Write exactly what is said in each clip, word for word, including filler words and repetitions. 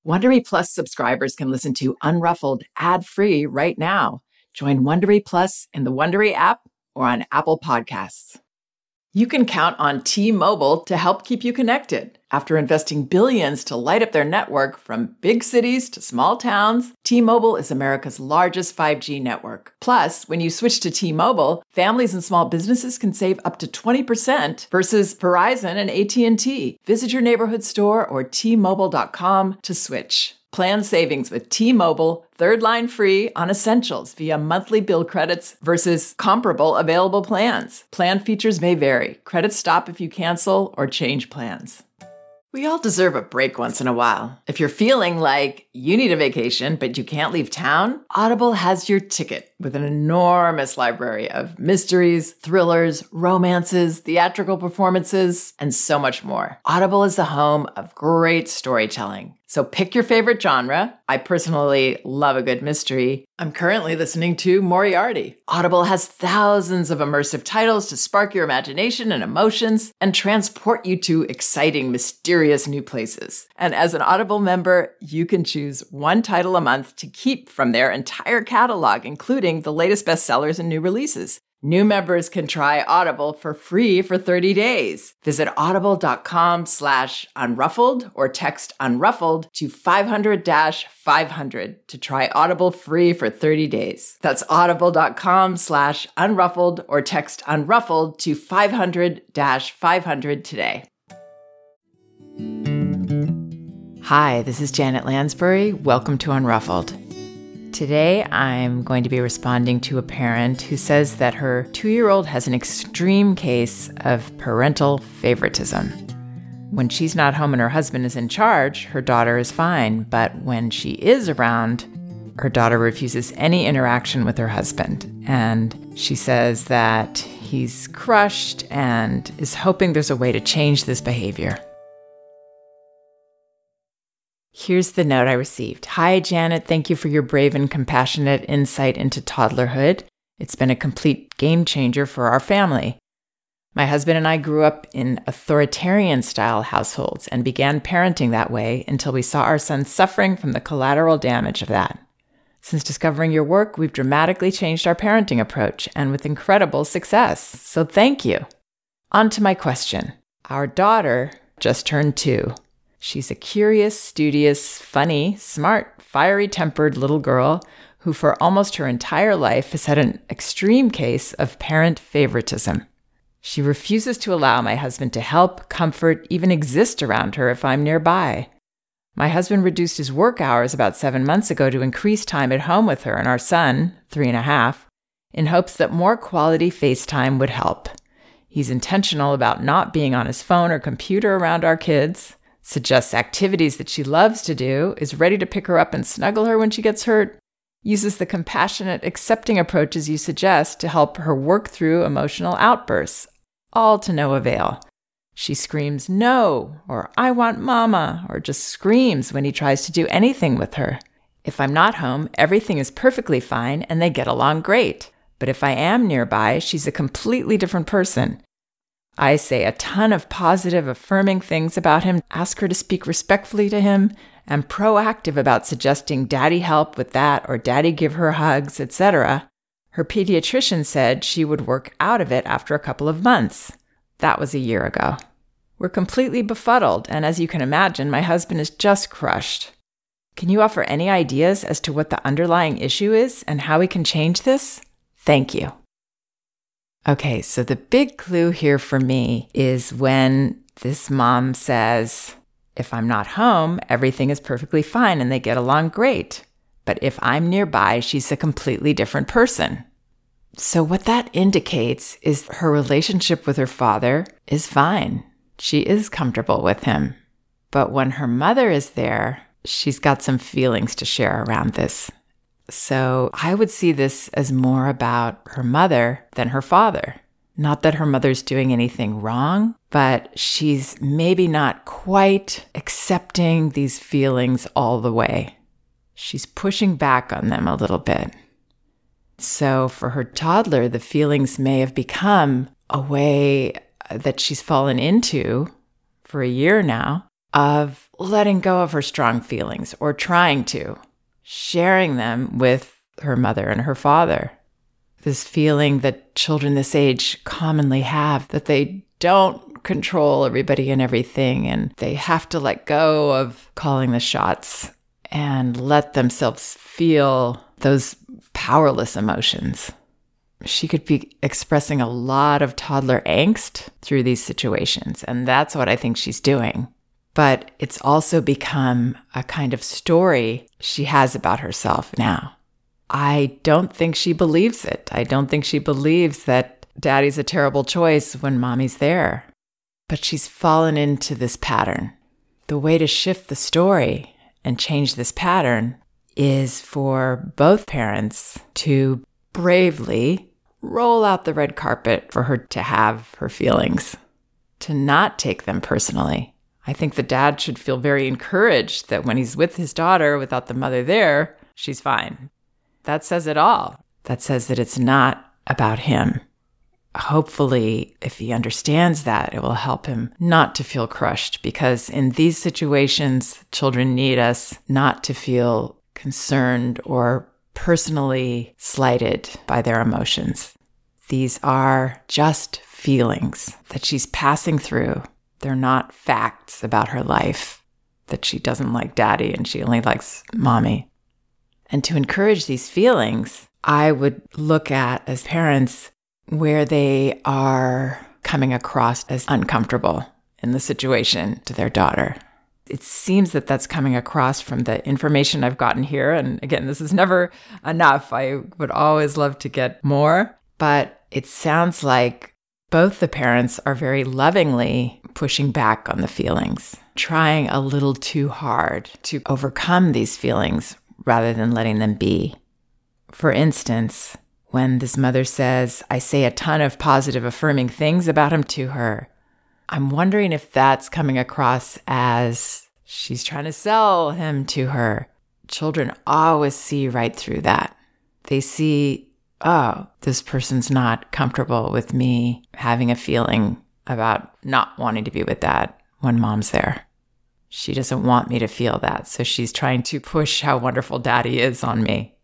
Wondery Plus subscribers can listen to Unruffled ad-free right now. Join Wondery Plus in the Wondery app or on Apple Podcasts. You can count on T-Mobile to help keep you connected. After investing billions to light up their network from big cities to small towns, T-Mobile is America's largest five G network. Plus, when you switch to T-Mobile, families and small businesses can save up to twenty percent versus Verizon and A T and T. Visit your neighborhood store or T Mobile dot com to switch. Plan savings with T-Mobile, third line free on essentials via monthly bill credits versus comparable available plans. Plan features may vary. Credits stop if you cancel or change plans. We all deserve a break once in a while. If you're feeling like you need a vacation, but you can't leave town, Audible has your ticket with an enormous library of mysteries, thrillers, romances, theatrical performances, and so much more. Audible is the home of great storytelling. So pick your favorite genre. I personally love a good mystery. I'm currently listening to Moriarty. Audible has thousands of immersive titles to spark your imagination and emotions and transport you to exciting, mysterious new places. And as an Audible member, you can choose one title a month to keep from their entire catalog, including the latest bestsellers and new releases. New members can try Audible for free for thirty days. Visit audible.com slash unruffled or text unruffled to five hundred five hundred to try Audible free for thirty days. That's audible.com slash unruffled or text unruffled to five hundred five hundred today. Hi, this is Janet Lansbury. Welcome to Unruffled. Today, I'm going to be responding to a parent who says that her two-year-old has an extreme case of parental favoritism. When she's not home and her husband is in charge, her daughter is fine. But when she is around, her daughter refuses any interaction with her husband. And she says that he's crushed and is hoping there's a way to change this behavior. Here's the note I received. Hi, Janet. Thank you for your brave and compassionate insight into toddlerhood. It's been a complete game changer for our family. My husband and I grew up in authoritarian-style households and began parenting that way until we saw our son suffering from the collateral damage of that. Since discovering your work, we've dramatically changed our parenting approach and with incredible success. So thank you. On to my question. Our daughter just turned two. She's a curious, studious, funny, smart, fiery-tempered little girl who for almost her entire life has had an extreme case of parent favoritism. She refuses to allow my husband to help, comfort, even exist around her if I'm nearby. My husband reduced his work hours about seven months ago to increase time at home with her and our son, three and a half, in hopes that more quality FaceTime would help. He's intentional about not being on his phone or computer around our kids, suggests activities that she loves to do, is ready to pick her up and snuggle her when she gets hurt, uses the compassionate, accepting approaches you suggest to help her work through emotional outbursts, all to no avail. She screams, "No," or "I want mama," or just screams when he tries to do anything with her. If I'm not home, everything is perfectly fine and they get along great. But if I am nearby, she's a completely different person. I say a ton of positive, affirming things about him, ask her to speak respectfully to him, am proactive about suggesting daddy help with that or daddy give her hugs, et cetera. Her pediatrician said she would work out of it after a couple of months. That was a year ago. We're completely befuddled, and as you can imagine, my husband is just crushed. Can you offer any ideas as to what the underlying issue is and how we can change this? Thank you. Okay, so the big clue here for me is when this mom says, if I'm not home, everything is perfectly fine and they get along great. But if I'm nearby, she's a completely different person. So what that indicates is her relationship with her father is fine. She is comfortable with him. But when her mother is there, she's got some feelings to share around this. So I would see this as more about her mother than her father. Not that her mother's doing anything wrong, but she's maybe not quite accepting these feelings all the way. She's pushing back on them a little bit. So for her toddler, the feelings may have become a way that she's fallen into for a year now of letting go of her strong feelings or trying to, sharing them with her mother and her father. This feeling that children this age commonly have, that they don't control everybody and everything, and they have to let go of calling the shots and let themselves feel those powerless emotions. She could be expressing a lot of toddler angst through these situations, and that's what I think she's doing. But it's also become a kind of story she has about herself now. I don't think she believes it. I don't think she believes that daddy's a terrible choice when mommy's there. But she's fallen into this pattern. The way to shift the story and change this pattern is for both parents to bravely roll out the red carpet for her to have her feelings, to not take them personally. I think the dad should feel very encouraged that when he's with his daughter without the mother there, she's fine. That says it all. That says that it's not about him. Hopefully, if he understands that, it will help him not to feel crushed, because in these situations, children need us not to feel concerned or personally slighted by their emotions. These are just feelings that she's passing through. They're not facts about her life, that she doesn't like daddy and she only likes mommy. And to encourage these feelings, I would look at, as parents, where they are coming across as uncomfortable in the situation to their daughter. It seems that that's coming across from the information I've gotten here. And again, this is never enough. I would always love to get more. But it sounds like both the parents are very lovingly pushing back on the feelings, trying a little too hard to overcome these feelings rather than letting them be. For instance, when this mother says, I say a ton of positive affirming things about him to her, I'm wondering if that's coming across as she's trying to sell him to her. Children always see right through that. They see, oh, this person's not comfortable with me having a feeling about not wanting to be with dad when mom's there. She doesn't want me to feel that, so she's trying to push how wonderful daddy is on me.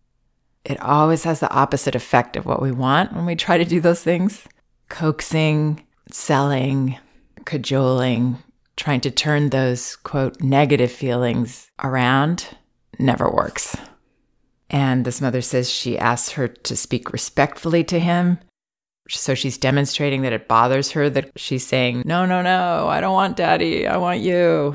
It always has the opposite effect of what we want when we try to do those things. Coaxing, selling, cajoling, trying to turn those, quote, negative feelings around never works. And this mother says she asks her to speak respectfully to him. So she's demonstrating that it bothers her that she's saying, no, no, no, I don't want daddy, I want you.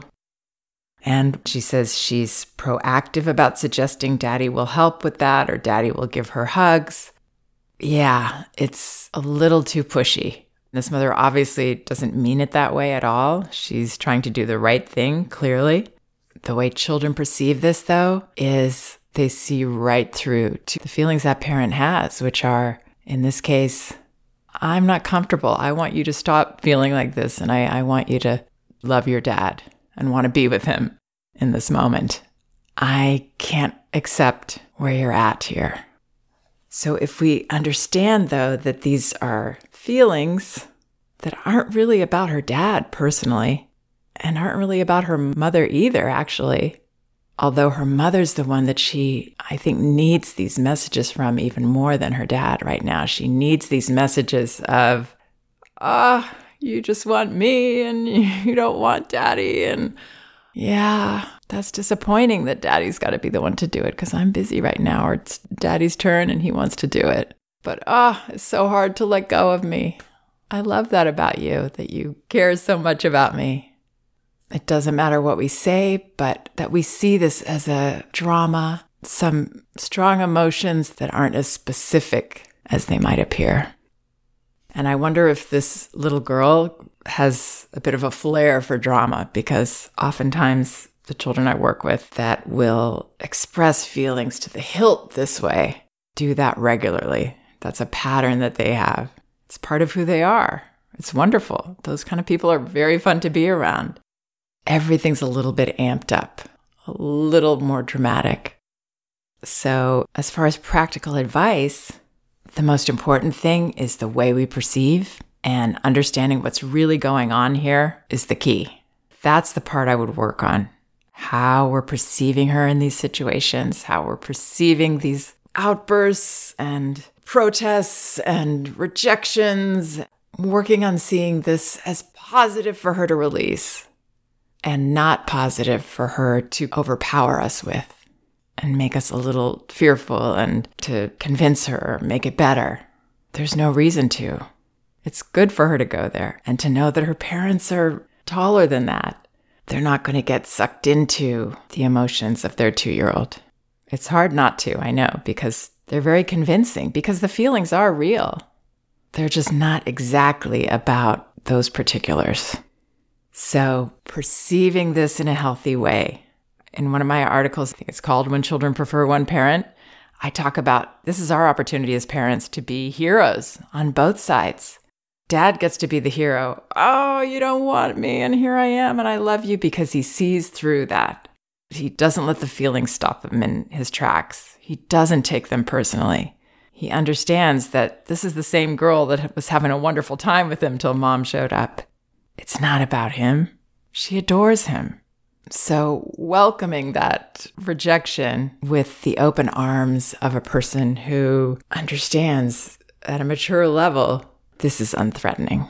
And she says she's proactive about suggesting daddy will help with that or daddy will give her hugs. Yeah, it's a little too pushy. This mother obviously doesn't mean it that way at all. She's trying to do the right thing, clearly. The way children perceive this, though, is they see right through to the feelings that parent has, which are, in this case, I'm not comfortable. I want you to stop feeling like this, and I, I want you to love your dad and want to be with him in this moment. I can't accept where you're at here. So if we understand, though, that these are feelings that aren't really about her dad personally, and aren't really about her mother either, actually, although her mother's the one that she, I think, needs these messages from even more than her dad right now. She needs these messages of, ah, oh, you just want me and you don't want daddy. And yeah, that's disappointing that daddy's got to be the one to do it because I'm busy right now, or it's daddy's turn and he wants to do it. But ah, oh, it's so hard to let go of me. I love that about you, that you care so much about me. It doesn't matter what we say, but that we see this as a drama, some strong emotions that aren't as specific as they might appear. And I wonder if this little girl has a bit of a flair for drama, because oftentimes the children I work with that will express feelings to the hilt this way do that regularly. That's a pattern that they have. It's part of who they are. It's wonderful. Those kind of people are very fun to be around. Everything's a little bit amped up, a little more dramatic. So as far as practical advice, the most important thing is the way we perceive, and understanding what's really going on here is the key. That's the part I would work on. How we're perceiving her in these situations, how we're perceiving these outbursts and protests and rejections, working on seeing this as positive for her to release and not positive for her to overpower us with and make us a little fearful and to convince her or make it better. There's no reason to. It's good for her to go there and to know that her parents are taller than that. They're not going to get sucked into the emotions of their two-year-old. It's hard not to, I know, because they're very convincing, because the feelings are real. They're just not exactly about those particulars. So perceiving this in a healthy way. In one of my articles, I think it's called When Children Prefer One Parent, I talk about this is our opportunity as parents to be heroes on both sides. Dad gets to be the hero. Oh, you don't want me, and here I am, and I love you, because he sees through that. He doesn't let the feelings stop him in his tracks. He doesn't take them personally. He understands that this is the same girl that was having a wonderful time with him till mom showed up. It's not about him. She adores him. So welcoming that rejection with the open arms of a person who understands at a mature level, this is unthreatening.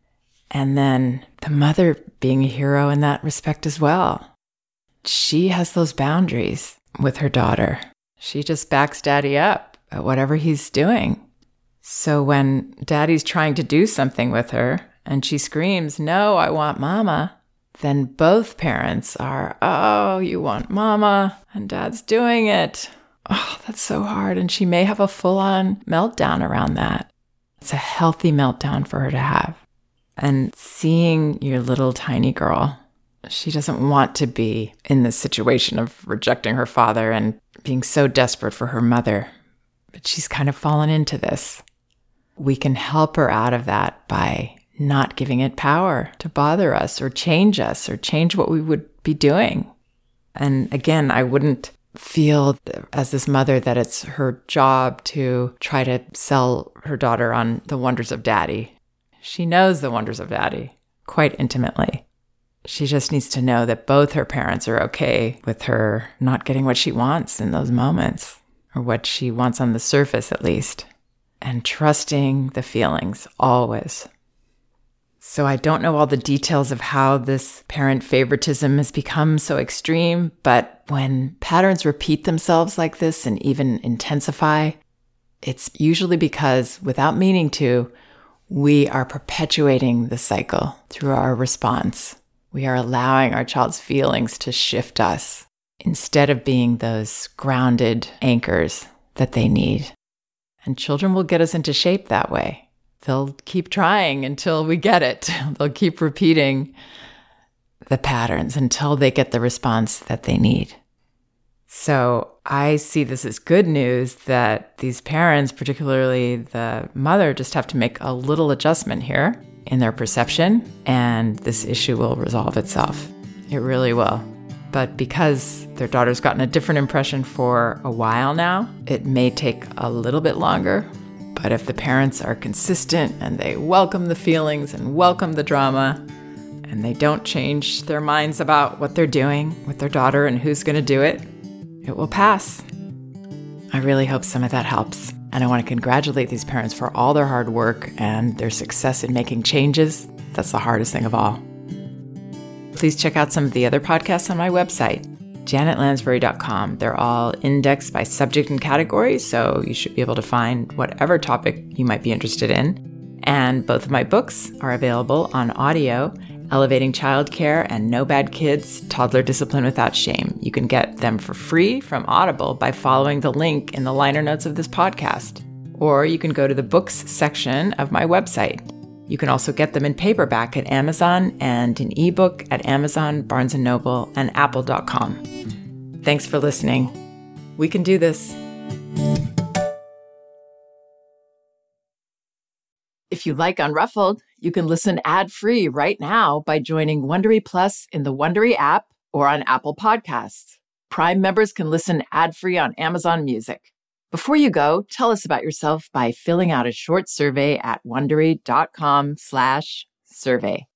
And then the mother being a hero in that respect as well. She has those boundaries with her daughter. She just backs daddy up at whatever he's doing. So when daddy's trying to do something with her and she screams, "No, I want mama," then both parents are, "Oh, you want mama, and dad's doing it. Oh, that's so hard." And she may have a full-on meltdown around that. It's a healthy meltdown for her to have. And seeing your little tiny girl, she doesn't want to be in this situation of rejecting her father and being so desperate for her mother. But she's kind of fallen into this. We can help her out of that by not giving it power to bother us or change us or change what we would be doing. And again, I wouldn't feel as this mother that it's her job to try to sell her daughter on the wonders of daddy. She knows the wonders of daddy quite intimately. She just needs to know that both her parents are okay with her not getting what she wants in those moments, or what she wants on the surface at least, and trusting the feelings always. So I don't know all the details of how this parent favoritism has become so extreme, but when patterns repeat themselves like this and even intensify, it's usually because, without meaning to, we are perpetuating the cycle through our response. We are allowing our child's feelings to shift us instead of being those grounded anchors that they need. And children will get us into shape that way. They'll keep trying until we get it. They'll keep repeating the patterns until they get the response that they need. So I see this as good news that these parents, particularly the mother, just have to make a little adjustment here in their perception, and this issue will resolve itself. It really will. But because their daughter's gotten a different impression for a while now, it may take a little bit longer. But if the parents are consistent and they welcome the feelings and welcome the drama, and they don't change their minds about what they're doing with their daughter and who's going to do it, it will pass. I really hope some of that helps. And I want to congratulate these parents for all their hard work and their success in making changes. That's the hardest thing of all. Please check out some of the other podcasts on my website, janet lansbury dot com. They're all indexed by subject and category, so you should be able to find whatever topic you might be interested in. And both of my books are available on audio, Elevating Childcare and No Bad Kids, Toddler Discipline Without Shame. You can get them for free from Audible by following the link in the liner notes of this podcast. Or you can go to the books section of my website. You can also get them in paperback at Amazon and in ebook at Amazon, Barnes and Noble, and apple dot com. Thanks for listening. We can do this. If you like Unruffled, you can listen ad-free right now by joining Wondery Plus in the Wondery app or on Apple Podcasts. Prime members can listen ad-free on Amazon Music. Before you go, tell us about yourself by filling out a short survey at wondery dot com slash survey.